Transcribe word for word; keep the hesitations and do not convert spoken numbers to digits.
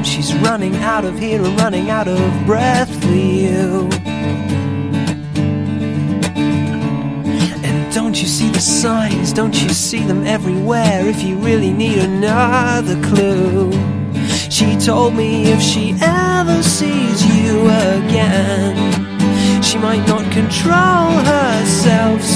she's running out of here and running out of breath for you. And don't you see the signs, don't you see them everywhere? If you really need another clue, she told me if she ever sees you again, she might not control herself,